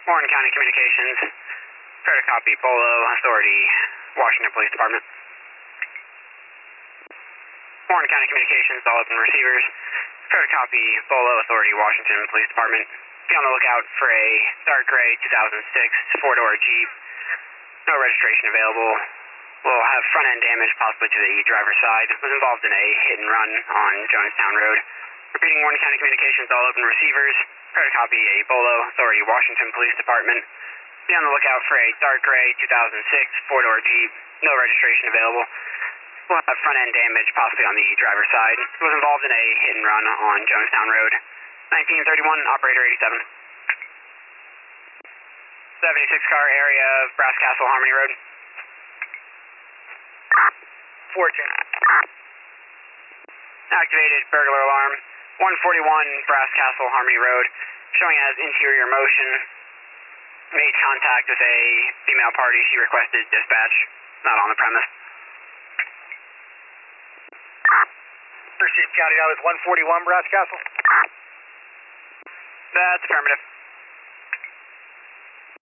Warren County Communications. Fair to copy. Bolo Authority, Washington Police Department. Warren County Communications, all open receivers. Fair to copy. Bolo Authority, Washington Police Department. Be on the lookout for a dark gray 2006 four-door Jeep. No registration available. Will have front-end damage, possibly to the driver's side. Was involved in a hit-and-run on Jonestown Road. Repeating, Warren County Communications, all open receivers. Fair to copy. A Bolo Authority, Washington Police Department. Be on the lookout for a dark gray 2006 four-door Jeep. No registration available. Will have front-end damage, possibly on the driver's side. Was involved in a hit-and-run on Jonestown Road. 1931, Operator 87. 76 car area of Brass Castle, Harmony Road. Fortune. Activated burglar alarm. 141 Brass Castle, Harmony Road. Showing as interior motion. Made contact with a female party. She requested dispatch. Not on the premise. Received, county. That was 141 Brass Castle. That's affirmative.